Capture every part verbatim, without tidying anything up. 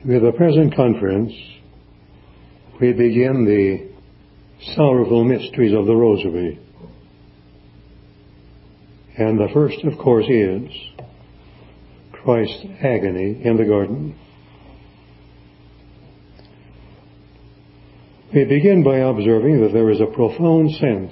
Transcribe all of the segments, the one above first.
With the present conference, we begin the sorrowful mysteries of the Rosary. And the first, of course, is Christ's agony in the garden. We begin by observing that there is a profound sense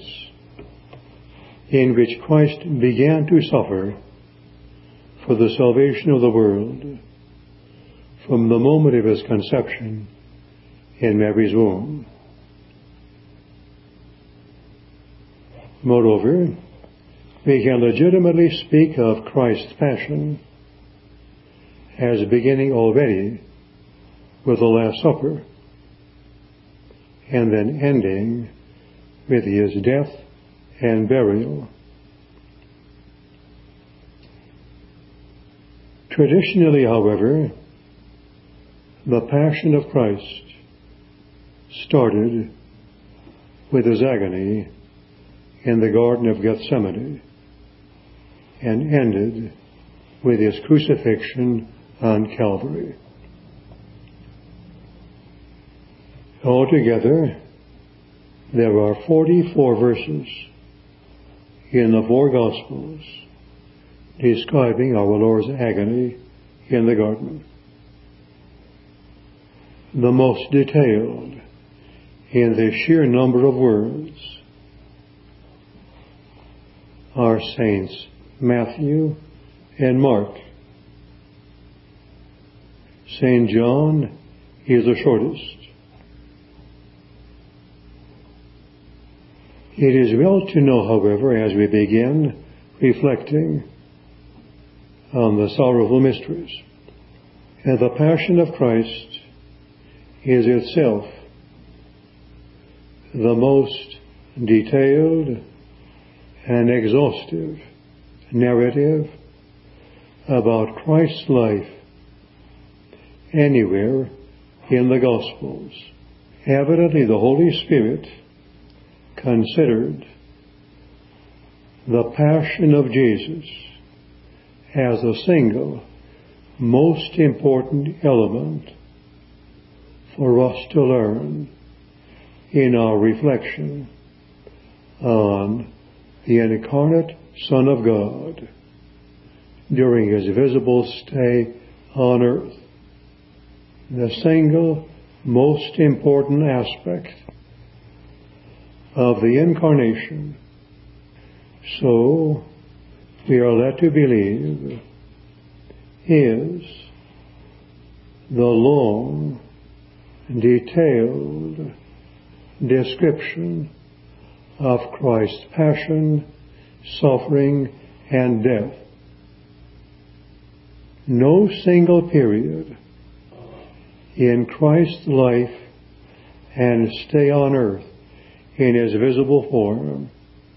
in which Christ began to suffer for the salvation of the world from the moment of his conception in Mary's womb. Moreover, we can legitimately speak of Christ's passion as beginning already with the Last Supper and then ending with his death and burial. Traditionally, however, the Passion of Christ started with his agony in the Garden of Gethsemane and ended with his crucifixion on Calvary. Altogether, there are forty-four verses in the four Gospels describing our Lord's agony in the garden. The most detailed in the sheer number of words are Saints Matthew and Mark. Saint John is the shortest. It is well to know, however, as we begin reflecting on the sorrowful mysteries, that the Passion of Christ is itself the most detailed and exhaustive narrative about Christ's life anywhere in the Gospels. Evidently, the Holy Spirit considered the Passion of Jesus as the single most important element for us to learn in our reflection on the incarnate Son of God during his visible stay on earth. The single most important aspect of the incarnation. So we are led to believe is the long, detailed description of Christ's passion, suffering, and death. No single period in Christ's life and stay on earth in his visible form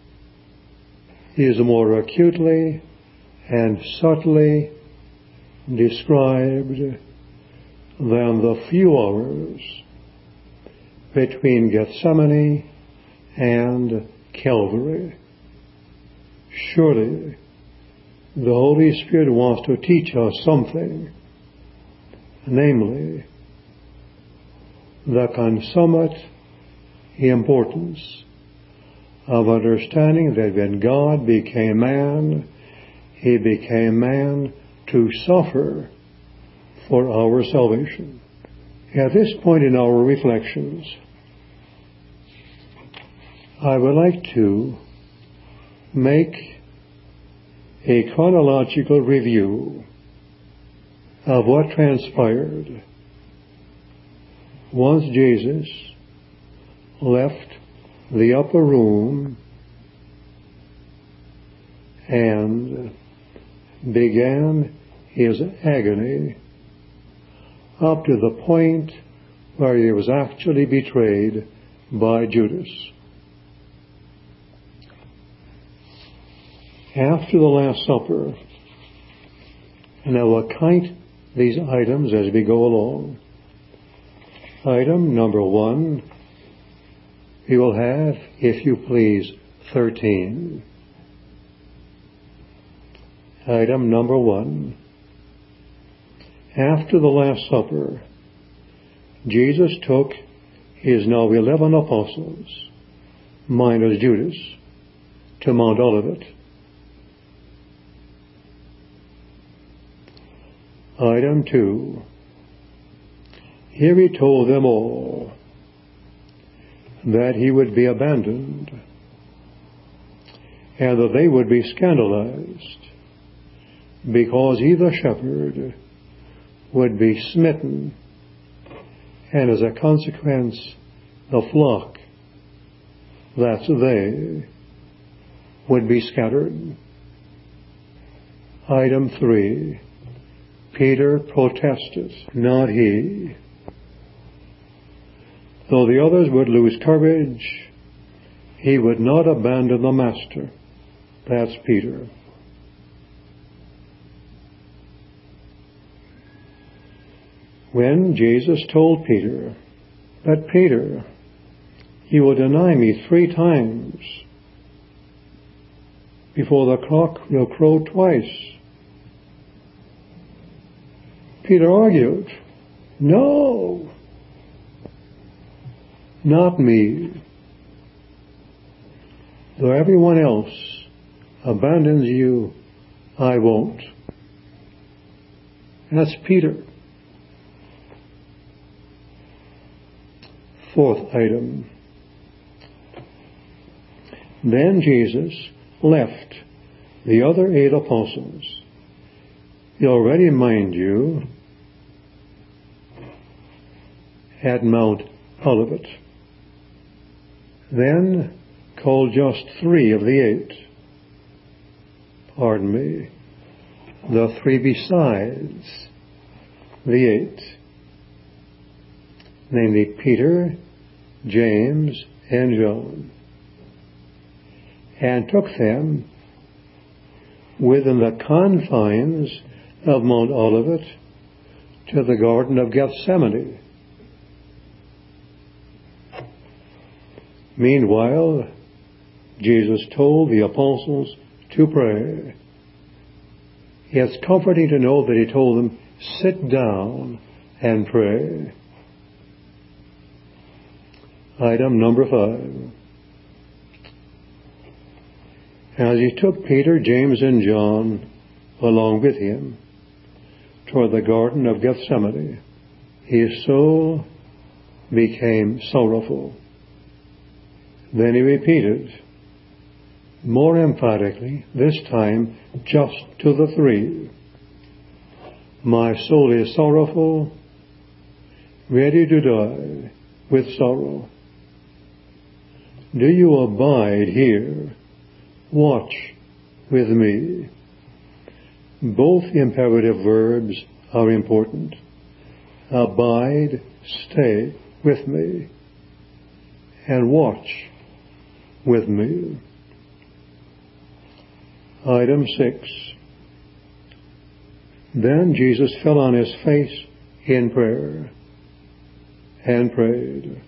is more acutely and subtly described than the few hours between Gethsemane and Calvary. Surely the Holy Spirit wants to teach us something, namely the consummate importance of understanding that when God became man, he became man to suffer for our salvation. At this point in our reflections, I would like to make a chronological review of what transpired once Jesus left the upper room and began his agony up to the point where he was actually betrayed by Judas. After the Last Supper, and I will count these items as we go along. Item number one, we will have, if you please, thirteen. Item number one. After the Last Supper, Jesus took his now eleven apostles, minus Judas, to Mount Olivet. Item two. Here he told them all that he would be abandoned and that they would be scandalized because he, the shepherd, would be smitten, and as a consequence, the flock, that's they, would be scattered. Item three. Peter protested, not he. Though the others would lose courage, he would not abandon the Master. That's Peter. When Jesus told Peter that, Peter, you will deny me three times before the cock will crow twice, Peter argued, no, not me. Though everyone else abandons you, I won't. That's Peter. Fourth item. Then Jesus left the other eight apostles. You already, mind you, at Mount Olivet. Then called just three of the eight. Pardon me. The three besides the eight. Namely Peter, James, and John. And took them within the confines of Mount Olivet to the Garden of Gethsemane. Meanwhile, Jesus told the apostles to pray. It's comforting to know that he told them, sit down and pray. Item number five. As he took Peter, James, and John along with him toward the Garden of Gethsemane, his soul became sorrowful. Then he repeated, more emphatically, this time just to the three, my soul is sorrowful, ready to die with sorrow. Do you abide here? Watch with me. Both imperative verbs are important. Abide, stay with me, and watch with me. Item six. Then Jesus fell on his face in prayer and prayed,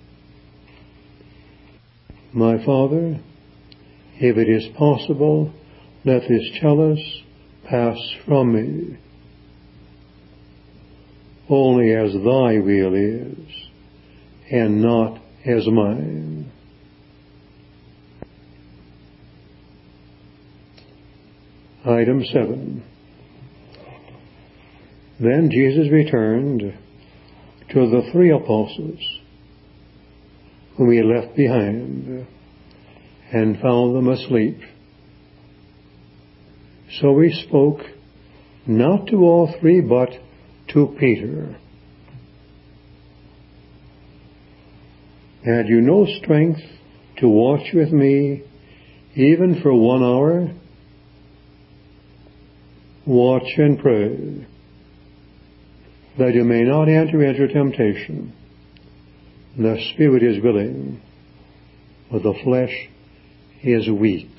my Father, if it is possible, let this chalice pass from me. Only as thy will is, and not as mine. Item seven. Then Jesus returned to the three apostles whom he left behind and found them asleep. So he spoke not to all three, but to Peter. Had you no strength to watch with me even for one hour? Watch and pray, that you may not enter into temptation. The spirit is willing, but the flesh is weak.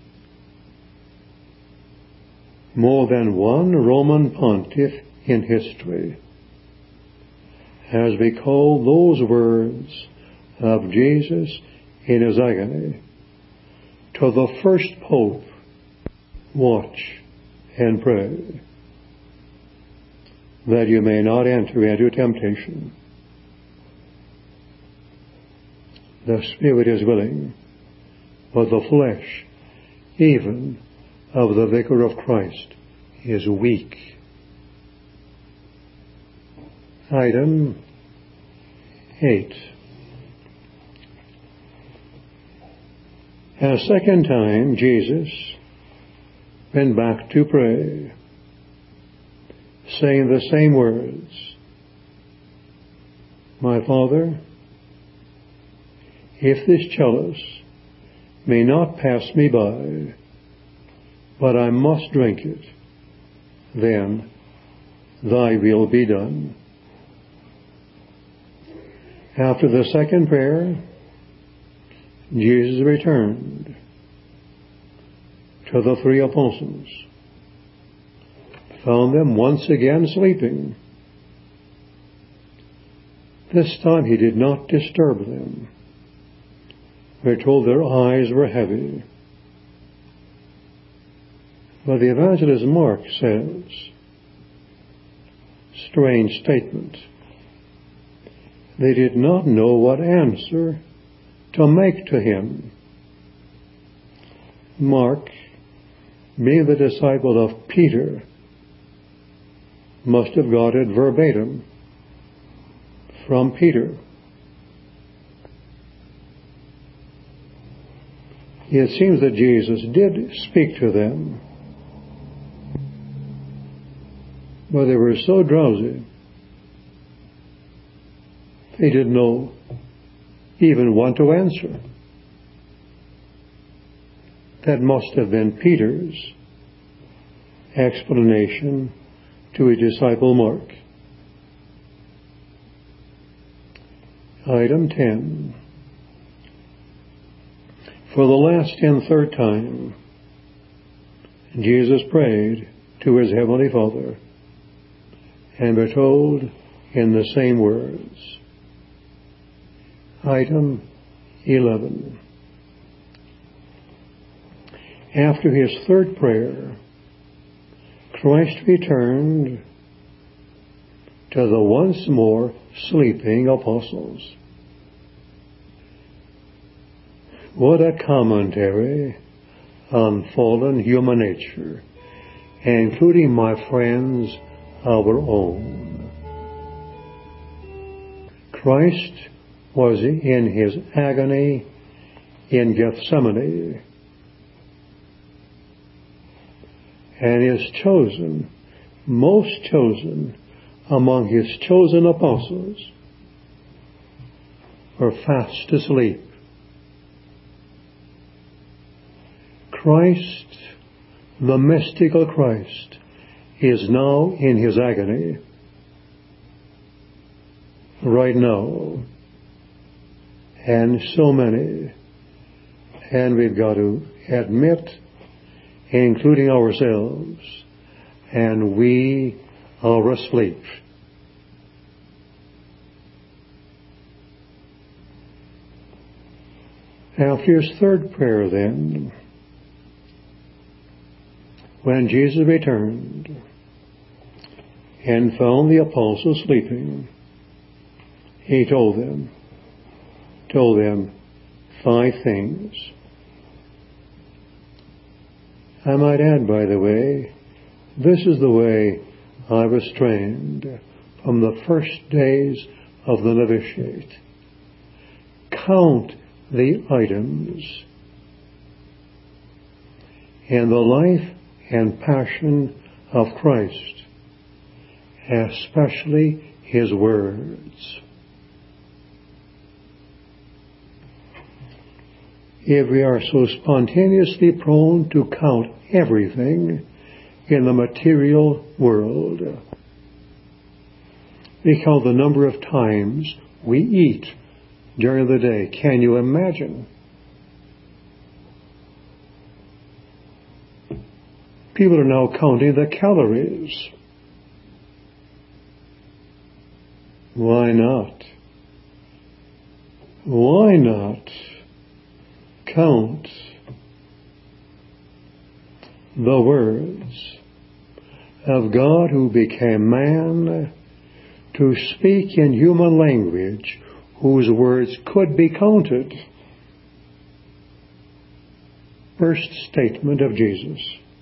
More than one Roman pontiff in history has recalled those words of Jesus in his agony to the first pope, watch and pray, that you may not enter into temptation. The spirit is willing, but the flesh, even of the vicar of Christ, is weak. Item eight. A second time Jesus went back to pray, saying the same words, My Father, if this chalice may not pass me by, but I must drink it, then thy will be done. After the second prayer, Jesus returned to the three apostles, found them once again sleeping. This time he did not disturb them. We're told their eyes were heavy. But the evangelist Mark says, strange statement, they did not know what answer to make to him. Mark, being the disciple of Peter, must have got it verbatim from Peter. It seems that Jesus did speak to them, but they were so drowsy they didn't know even want to answer. That must have been Peter's explanation to his disciple Mark. Item ten. For the last and third time, Jesus prayed to his heavenly Father, and we're told in the same words. Item eleven. After his third prayer, Christ returned to the once more sleeping apostles. What a commentary on fallen human nature, including, my friends, our own. Christ was in his agony in Gethsemane, and his chosen, most chosen among his chosen apostles were fast asleep. Christ, the mystical Christ, is now in his agony right now. And so many, and we've got to admit, including ourselves, and we are asleep. After his third prayer then, when Jesus returned and found the apostles sleeping, he told them, told them five things. I might add, by the way, this is the way I was trained from the first days of the novitiate. Count the items in the life and passion of Christ, especially his words. If we are so spontaneously prone to count everything in the material world, we count the number of times we eat during the day. Can you imagine? People are now counting the calories. Why not? Why not count the words of God who became man to speak in human language whose words could be counted. First statement of Jesus.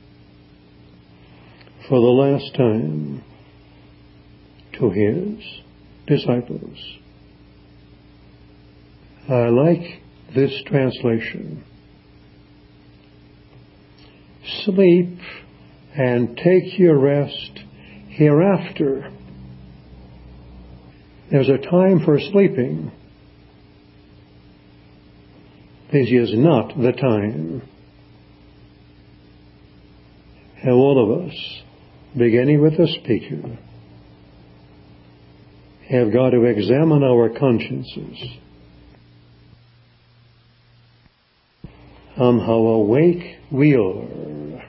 For the last time to his disciples. I like this translation. Sleep and take your rest hereafter. There's a time for sleeping. This is not the time. And all of us, beginning with the speaker, have got to examine our consciences on how awake we are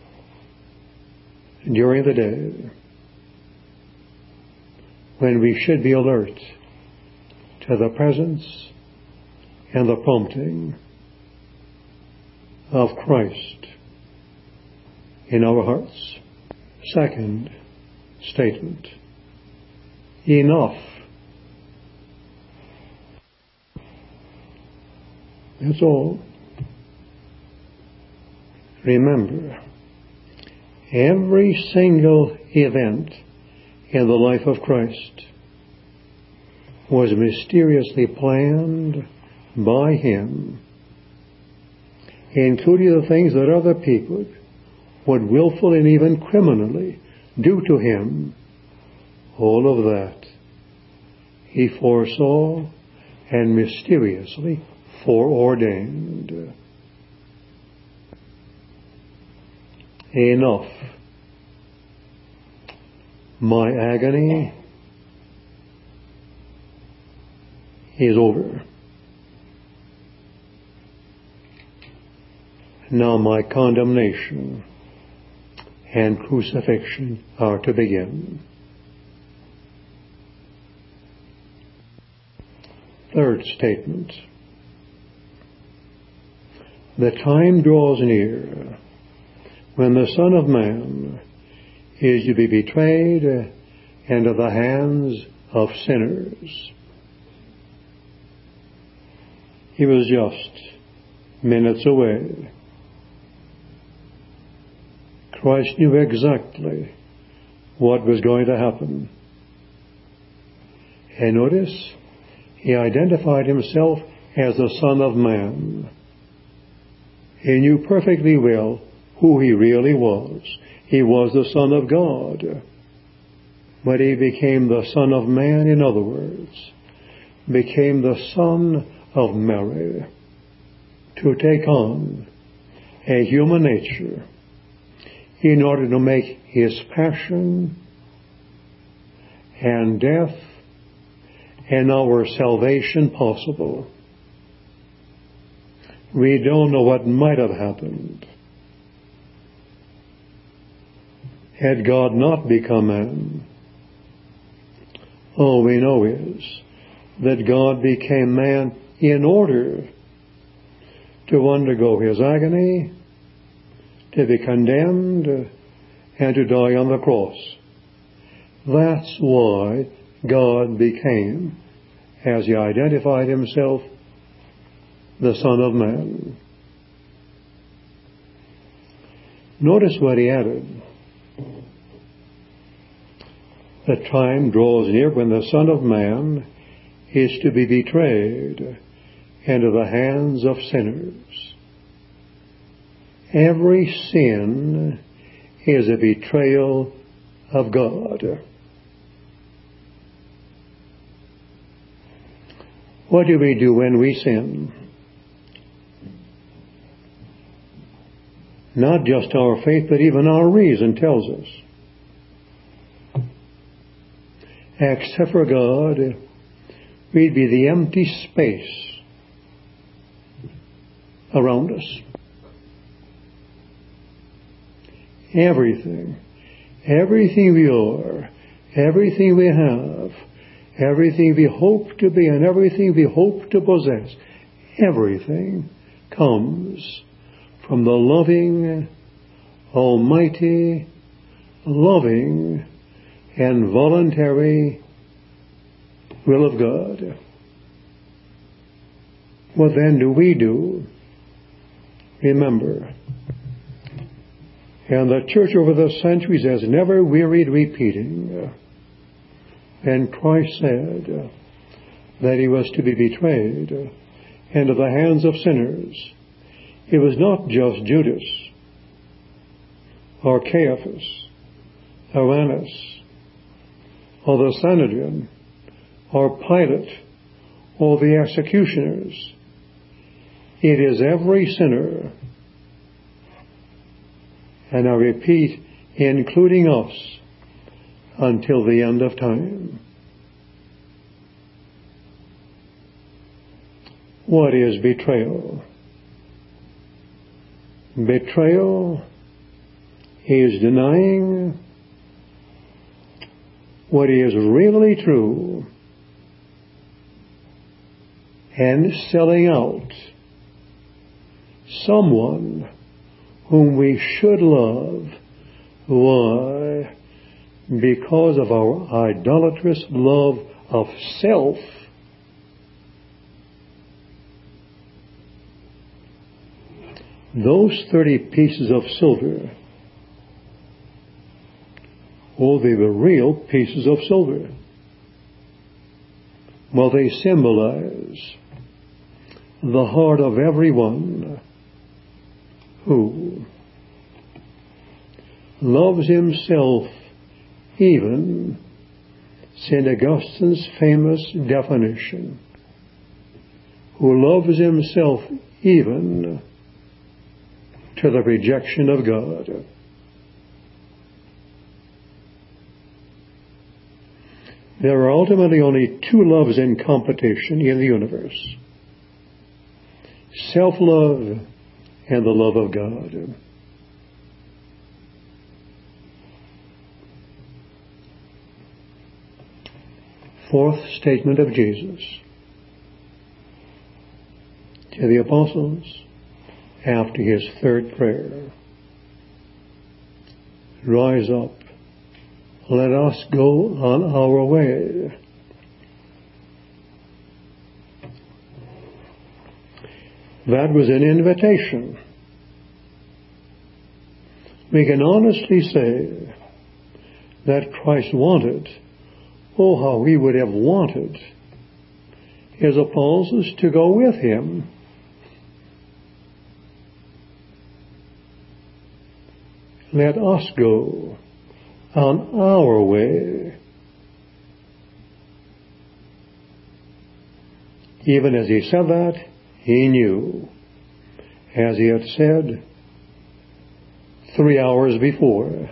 during the day, when we should be alert to the presence and the prompting of Christ in our hearts. Second statement. Enough. That's all. Remember, every single event in the life of Christ was mysteriously planned by Him, including the things that other people would willfully and even criminally do to Him. All of that He foresaw and mysteriously foreordained. Enough. My agony is over. Now my condemnation and crucifixion are to begin. Third statement. The time draws near when the Son of Man is to be betrayed into the hands of sinners. He was just minutes away. Christ knew exactly what was going to happen. And notice, He identified Himself as the Son of Man. He knew perfectly well who He really was. He was the Son of God. But He became the Son of Man, in other words, became the Son of Mary, to take on a human nature in order to make His passion and death and our salvation possible. We don't know what might have happened had God not become man. All we know is that God became man in order to undergo His agony, to be condemned, and to die on the cross. That's why God became, as He identified Himself, the Son of Man. Notice what He added. The time draws near when the Son of Man is to be betrayed into the hands of sinners. Every sin is a betrayal of God. What do we do when we sin? Not just our faith, but even our reason tells us. Except for God, we'd be the empty space around us. Everything, everything we are, everything we have, everything we hope to be, and everything we hope to possess, everything comes from the loving, almighty, loving, and voluntary will of God. What then do we do? Remember, and the church over the centuries has never wearied repeating, and Christ said that he was to be betrayed into the hands of sinners. It was not just Judas, or Caiaphas, or Annas, or the Sanhedrin, or Pilate, or the executioners. It is every sinner, and I repeat, including us, until the end of time. What is betrayal? Betrayal is denying what is really true and selling out someone whom we should love. Why? Because of our idolatrous love of self. Those thirty pieces of silver, oh, they were real pieces of silver. Well, they symbolize the heart of everyone who loves himself, even Saint Augustine's famous definition, who loves himself even to the rejection of God. There are ultimately only two loves in competition in the universe: self-love and the love of God. Fourth statement of Jesus to the apostles after his third prayer: rise up, let us go on our way. That was an invitation. We can honestly say that Christ wanted, oh, how he would have wanted his apostles to go with him. Let us go on our way. Even as he said that, he knew, as he had said three hours before,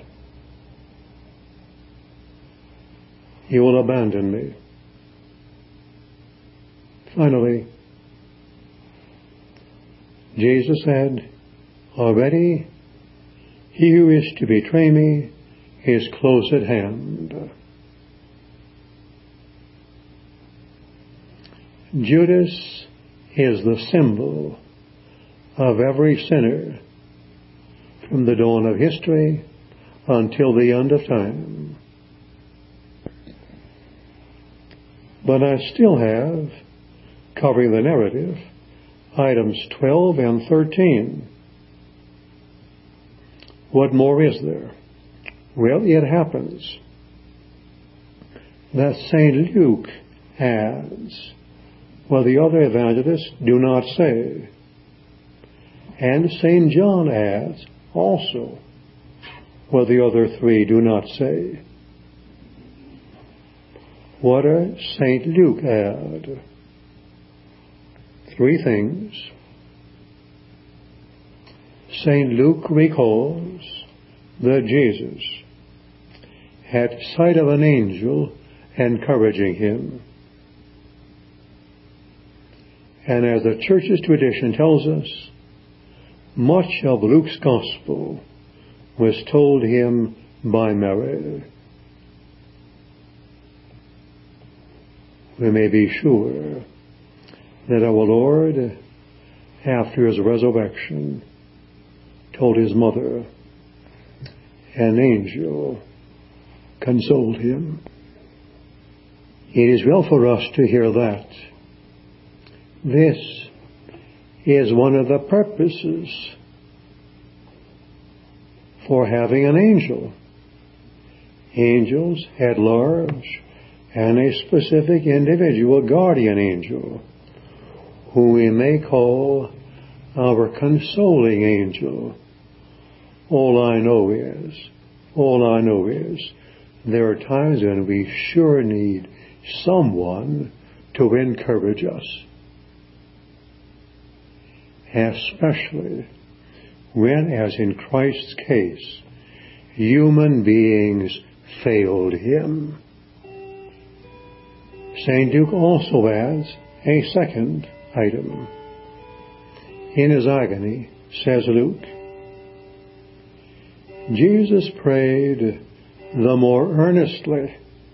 he will abandon me. Finally, Jesus said, already he who is to betray me is close at hand. Judas is the symbol of every sinner from the dawn of history until the end of time. But I still have, covering the narrative, items twelve and thirteen. What more is there? Well, it happens that Saint Luke adds what the other evangelists do not say. And Saint John adds also what the other three do not say. What does Saint Luke add? Three things. Saint Luke recalls that Jesus had sight of an angel encouraging him. And as the Church's tradition tells us, much of Luke's gospel was told him by Mary. We may be sure that our Lord, after his resurrection, told his mother, an angel consoled him. It is well for us to hear that. This is one of the purposes for having an angel. Angels at large, and a specific individual guardian angel, who we may call our consoling angel. All I know is, all I know is, there are times when we sure need someone to encourage us. Especially when, as in Christ's case, human beings failed him. Saint Luke also adds a second item. In his agony, says Luke, Jesus prayed the more earnestly.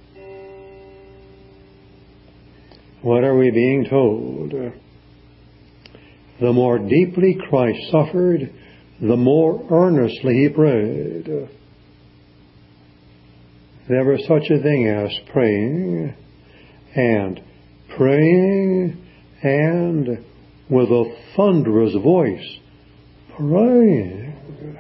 What are we being told? The more deeply Christ suffered, the more earnestly he prayed. There was such a thing as praying, and praying, and with a thunderous voice, praying.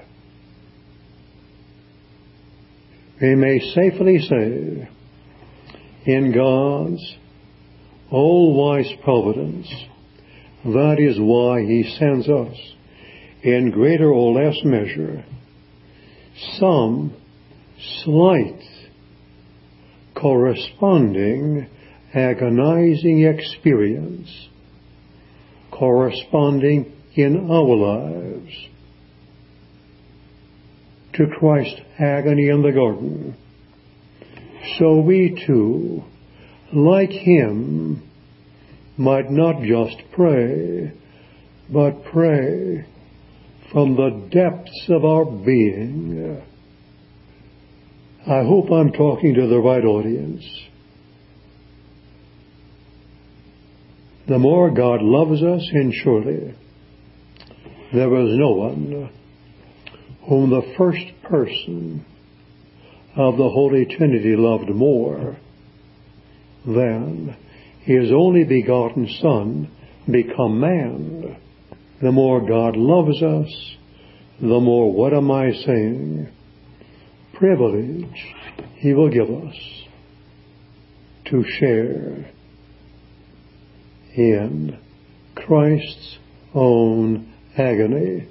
We may safely say, in God's all-wise providence, that is why he sends us, in greater or less measure, some slight, corresponding, agonizing experience, corresponding in our lives to Christ's agony in the garden, so we too, like him, might not just pray, but pray from the depths of our being. I hope I'm talking to the right audience. The more God loves us, and surely there is no one whom the first person of the Holy Trinity loved more than his only begotten Son become man. The more God loves us, the more, what am I saying, privilege he will give us to share in Christ's own agony.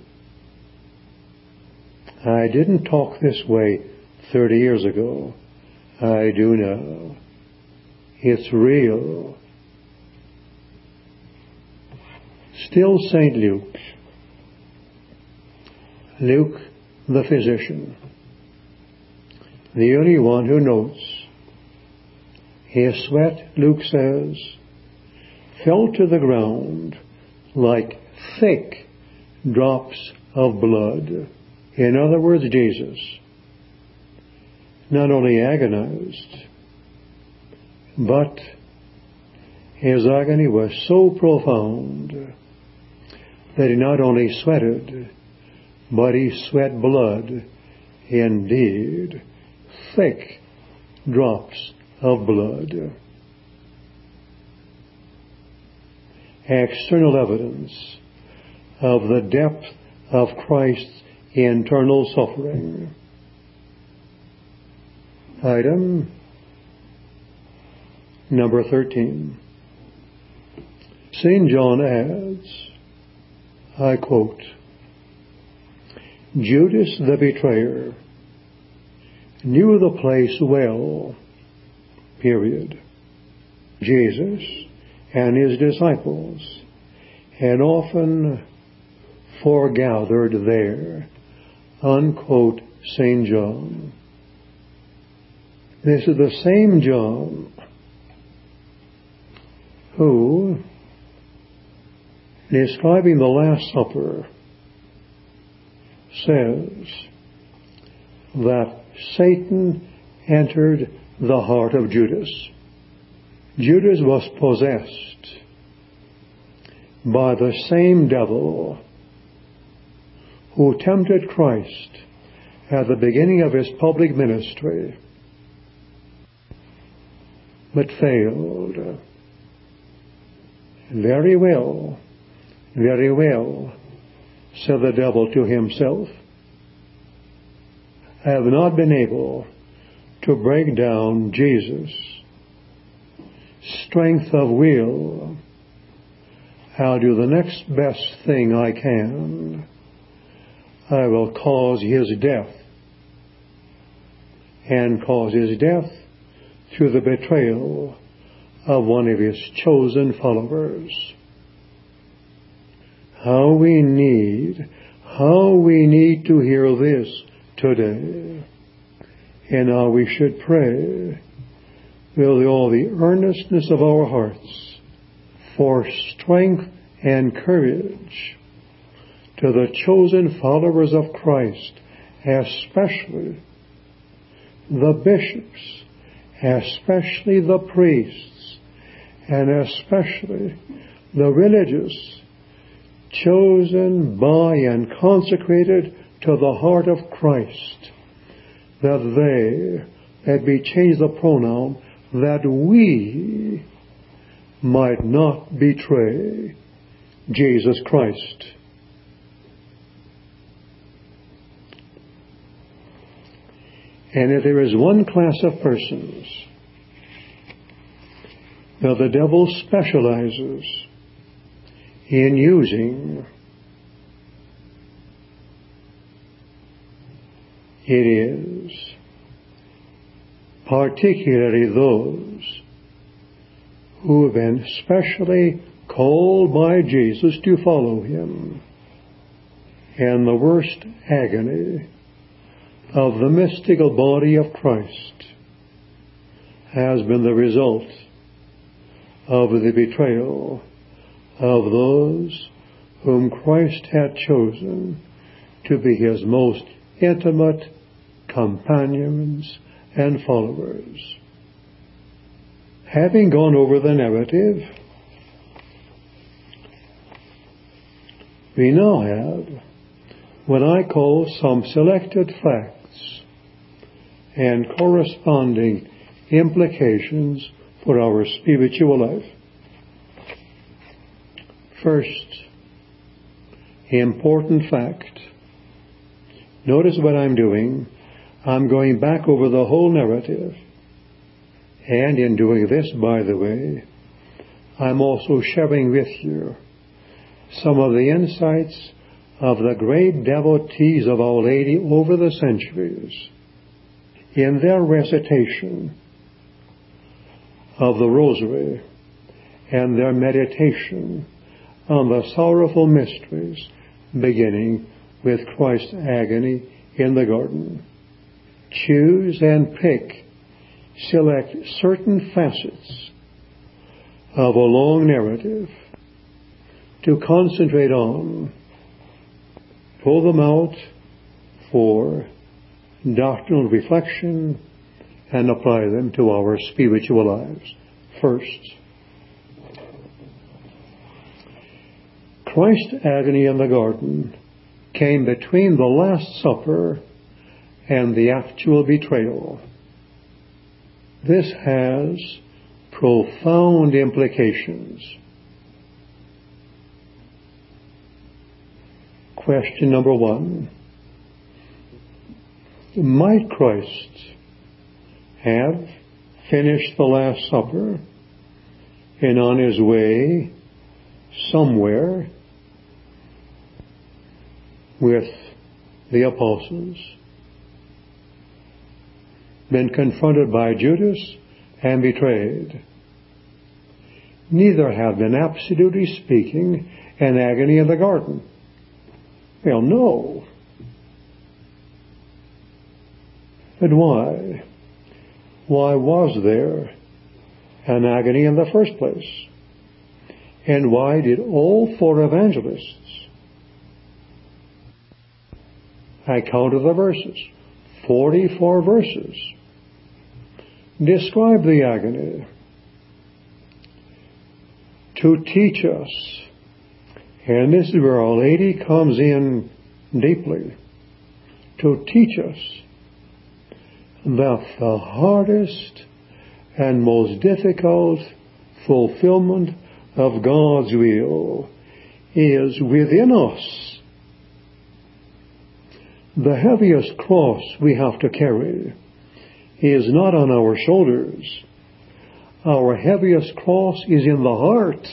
I didn't talk this way thirty years ago. I do now. It's real. Still Saint Luke. Luke, the physician, the only one who notes. His sweat, Luke says, fell to the ground like thick drops of blood. In other words, Jesus not only agonized, but his agony was so profound that he not only sweated, but he sweat blood, indeed, thick drops of blood. External evidence of the depth of Christ's internal suffering. Item number thirteen. Saint John adds, I quote, Judas the betrayer knew the place well, period. Jesus and his disciples had often foregathered there, unquote, Saint John. This is the same John who, describing the Last Supper, says that Satan entered the heart of Judas. Judas was possessed by the same devil who tempted Christ at the beginning of his public ministry, but failed. Very well. Very well, said the devil to himself. I have not been able to break down Jesus' strength of will. I'll do the next best thing I can. I will cause his death, and cause his death through the betrayal of one of his chosen followers. How we need, how we need to hear this today, and how we should pray with all the earnestness of our hearts for strength and courage to the chosen followers of Christ, especially the bishops, especially the priests, and especially the religious, chosen by and consecrated to the heart of Christ, that they, that we change the pronoun, that we might not betray Jesus Christ. And if there is one class of persons that the devil specializes in using, it is particularly those who have been specially called by Jesus to follow him. And the worst agony of the mystical body of Christ has been the result of the betrayal of those whom Christ had chosen to be his most intimate companions and followers. Having gone over the narrative, we now have what I call some selected facts and corresponding implications for our spiritual life. First, important fact. Notice what I'm doing. I'm going back over the whole narrative. And in doing this, by the way, I'm also sharing with you some of the insights of the great devotees of Our Lady over the centuries in their recitation of the Rosary and their meditation on the sorrowful mysteries, beginning with Christ's agony in the garden. Choose and pick, select certain facets of a long narrative to concentrate on, pull them out for doctrinal reflection, and apply them to our spiritual lives. First, Christ's agony in the garden came between the Last Supper and the actual betrayal. This has profound implications. Question number one. Might Christ have finished the Last Supper and on his way somewhere with the apostles, been confronted by Judas and betrayed? Neither have been, absolutely speaking, an agony in the garden. Well, no. But why? Why was there an agony in the first place? And why did all four evangelists, I counted the verses, forty-four verses, describe the agony to teach us? And this is where Our Lady comes in deeply, to teach us that the hardest and most difficult fulfillment of God's will is within us. The heaviest cross we have to carry is not on our shoulders. Our heaviest cross is in the heart.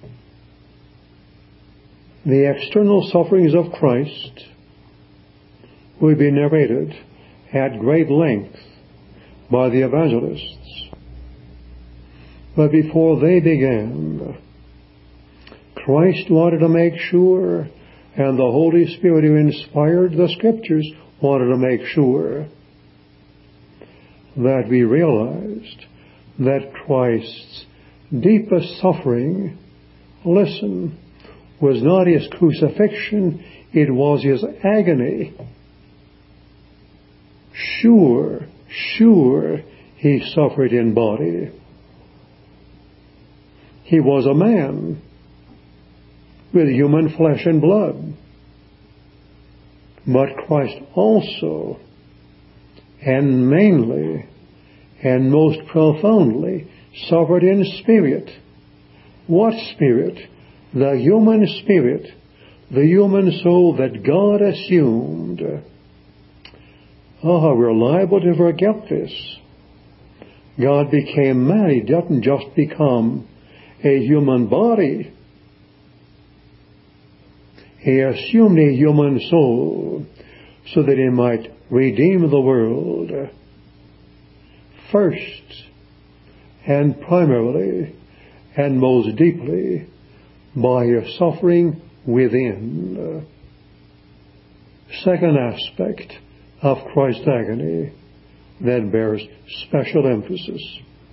The external sufferings of Christ will be narrated at great length by the evangelists. But before they began, Christ wanted to make sure, and the Holy Spirit who inspired the Scriptures wanted to make sure, that we realized that Christ's deepest suffering, listen, was not his crucifixion, it was his agony. Sure, sure, he suffered in body. He was a man with human flesh and blood. But Christ also, and mainly, and most profoundly, suffered in spirit. What spirit? The human spirit, the human soul that God assumed. Oh, we're liable to forget this. God became man. He didn't just become a human body. He assumed a human soul so that he might redeem the world. First, and primarily, and most deeply, by his suffering within. Second aspect of Christ's agony that bears special emphasis.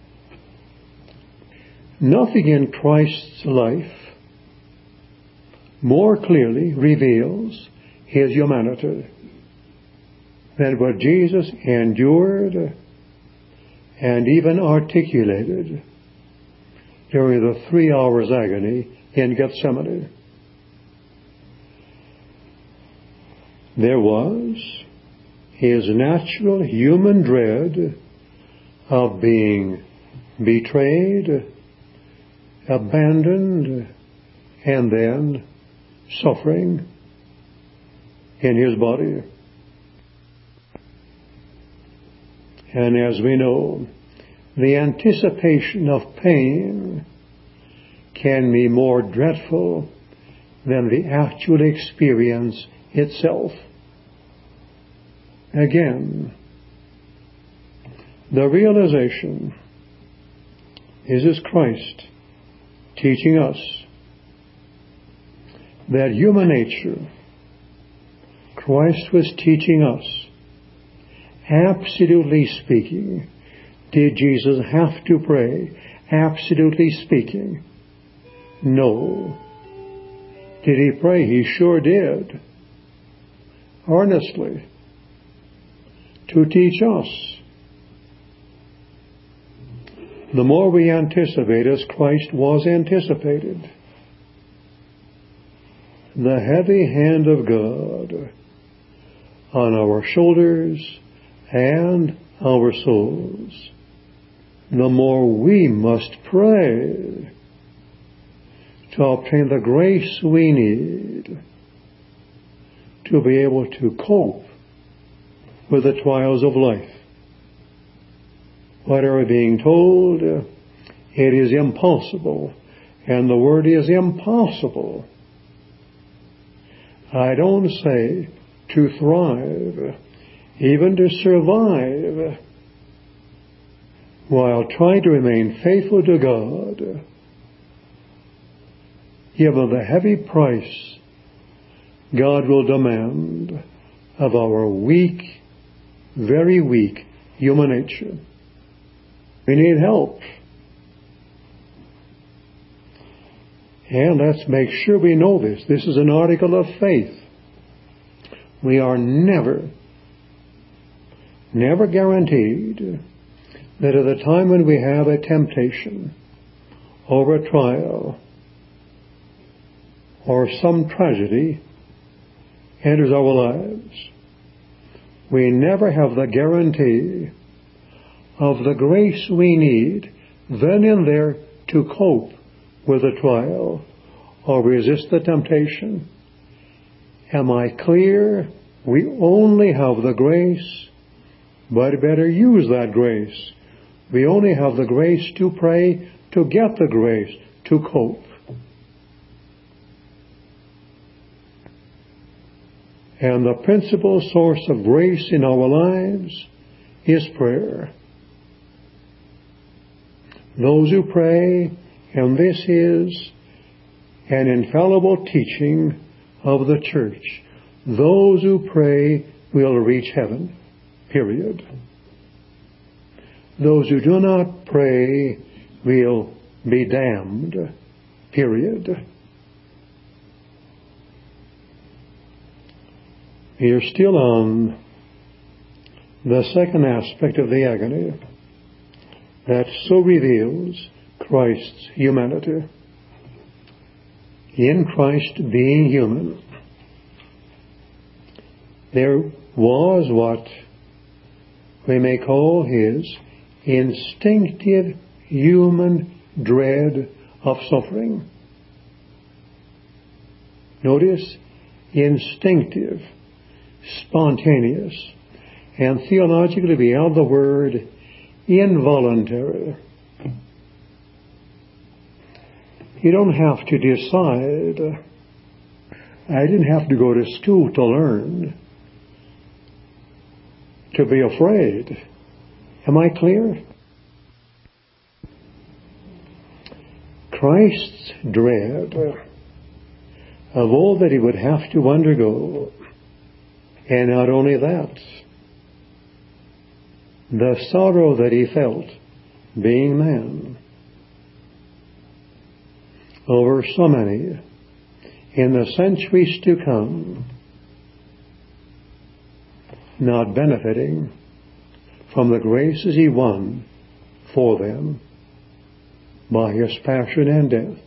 Nothing in Christ's life more clearly reveals his humanity than what Jesus endured and even articulated during the three hours agony in Gethsemane. There was his natural human dread of being betrayed, abandoned, and then suffering in his body. And as we know, the anticipation of pain can be more dreadful than the actual experience itself. Again, the realization is this Christ teaching us that human nature, Christ was teaching us, absolutely speaking, did Jesus have to pray? Absolutely speaking, no. Did he pray? He sure did. Earnestly. To teach us. The more we anticipate as Christ was anticipated, the heavy hand of God on our shoulders and our souls, the more we must pray to obtain the grace we need to be able to cope with the trials of life. What are we being told? It is impossible. And the word is impossible. I don't say to thrive, even to survive, while trying to remain faithful to God, given the heavy price God will demand of our weak, very weak human nature. We need help. And let's make sure we know this. This is an article of faith. We are never, never guaranteed that at the time when we have a temptation or a trial or some tragedy enters our lives, we never have the guarantee of the grace we need then and there to cope with the trial or resist the temptation? Am I clear? We only have the grace, but better use that grace. We only have the grace to pray, to get the grace, to cope. And the principal source of grace in our lives is prayer. Those who pray, and this is an infallible teaching of the church, those who pray will reach heaven, period. Those who do not pray will be damned, period. We are still on the second aspect of the agony that so reveals Christ's humanity. In Christ being human, there was what we may call his instinctive human dread of suffering. Notice, instinctive, spontaneous, and theologically we have the word involuntary. You don't have to decide. I didn't have to go to school to learn to be afraid. Am I clear? Christ's dread of all that he would have to undergo, and not only that, the sorrow that he felt being man over so many in the centuries to come, not benefiting from the graces he won for them by his passion and death.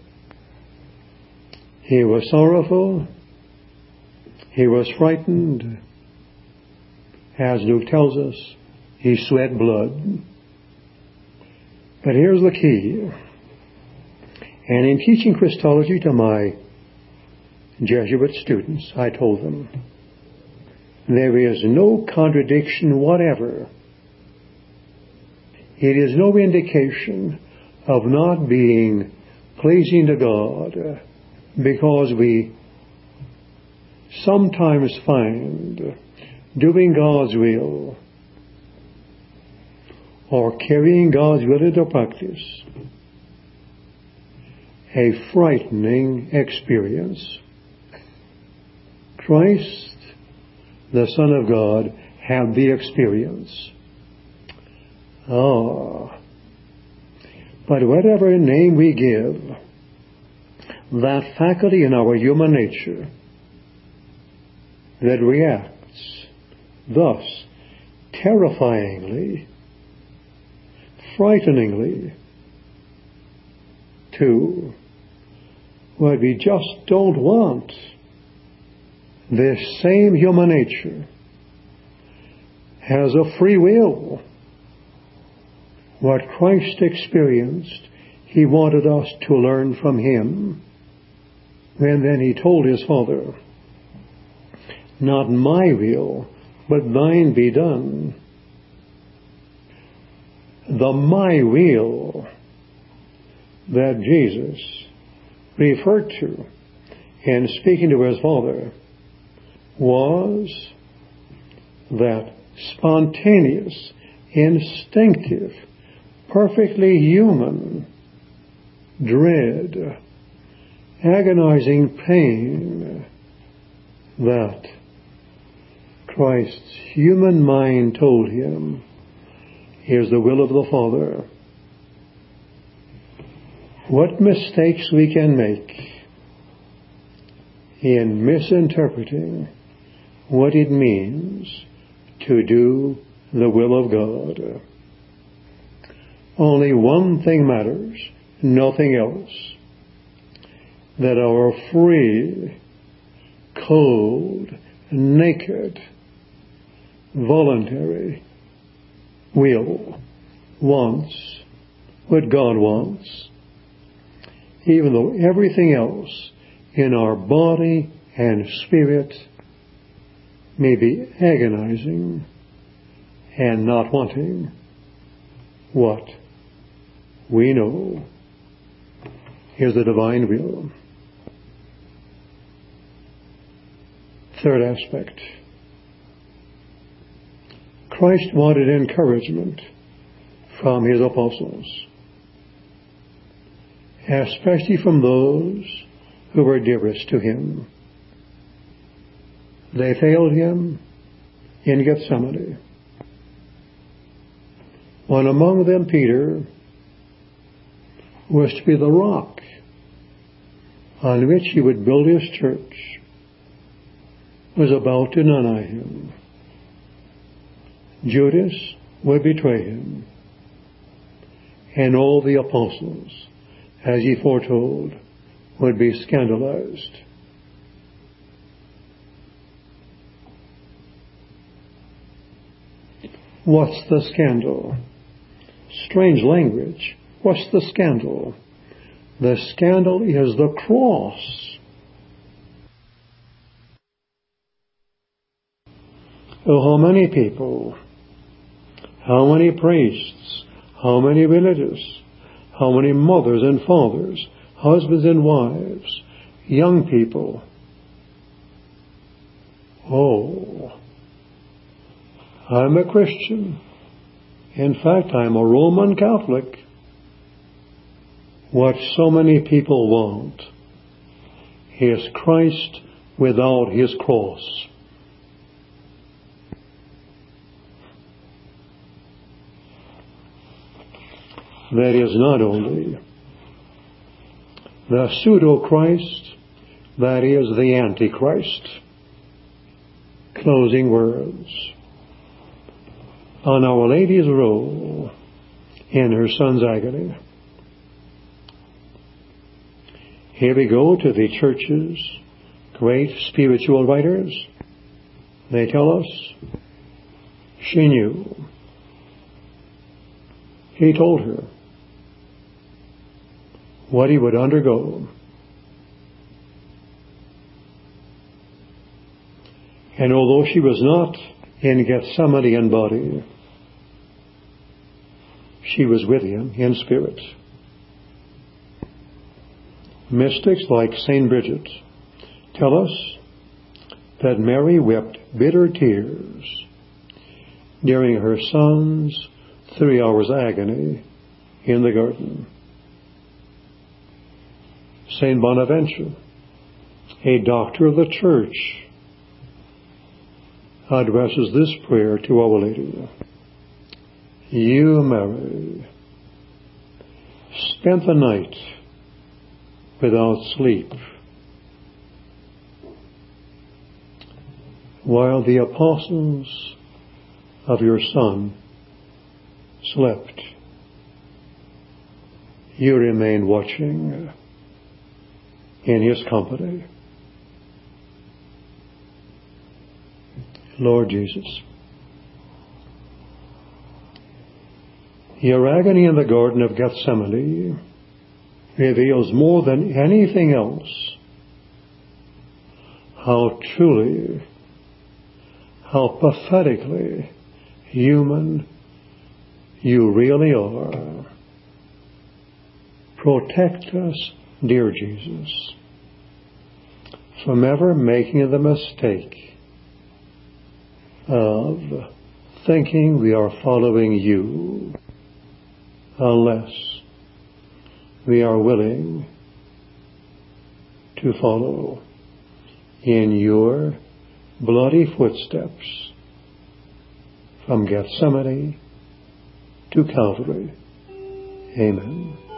He was sorrowful. He was frightened. As Luke tells us, he sweat blood. But here's the key. And in teaching Christology to my Jesuit students, I told them, there is no contradiction whatever. It is no indication of not being pleasing to God, because we sometimes find doing God's will or carrying God's will into practice a frightening experience. Christ, the Son of God, had the experience. Ah, but whatever name we give that faculty in our human nature that reacts thus terrifyingly, frighteningly to what we just don't want, this same human nature has a free will. What Christ experienced, he wanted us to learn from him. And then he told his Father, not my will, but thine be done. The my will that Jesus referred to in speaking to his Father was that spontaneous, instinctive, perfectly human dread, agonizing pain that Christ's human mind told him is the will of the Father. What mistakes we can make in misinterpreting what it means to do the will of God. Only one thing matters, nothing else. That our free, cold, naked, voluntary will wants what God wants, even though everything else in our body and spirit may be agonizing and not wanting what we know is the divine will. Third aspect. Christ wanted encouragement from his apostles, especially from those who were dearest to him. They failed him in Gethsemane. One among them, Peter, was to be the rock on which he would build his church, was about to deny him. Judas would betray him, and all the apostles, as he foretold, would be scandalized. What's the scandal? Strange language. What's the scandal? The scandal is the cross. Oh, how many people, how many priests, how many religious, how many mothers and fathers, husbands and wives, young people. Oh, I'm a Christian. In fact, I'm a Roman Catholic. What so many people want is Christ without his cross. That is not only the pseudo-Christ, that is the Antichrist. Closing words on Our Lady's role in her Son's agony. Here we go to the Church's great spiritual writers. They tell us she knew. He told her what he would undergo. And although she was not in Gethsemane in body, she was with him in spirit. Mystics like Saint Bridget tell us that Mary wept bitter tears during her Son's three hours agony in the garden. Saint Bonaventure, a doctor of the Church, addresses this prayer to Our Lady. You, Mary, spent the night without sleep, while the apostles of your Son slept. You remained watching in his company. Lord Jesus, your agony in the Garden of Gethsemane reveals more than anything else how truly, how pathetically human you really are. Protect us, dear Jesus, from ever making the mistake of thinking we are following you unless we are willing to follow in your bloody footsteps from Gethsemane to Calvary. Amen.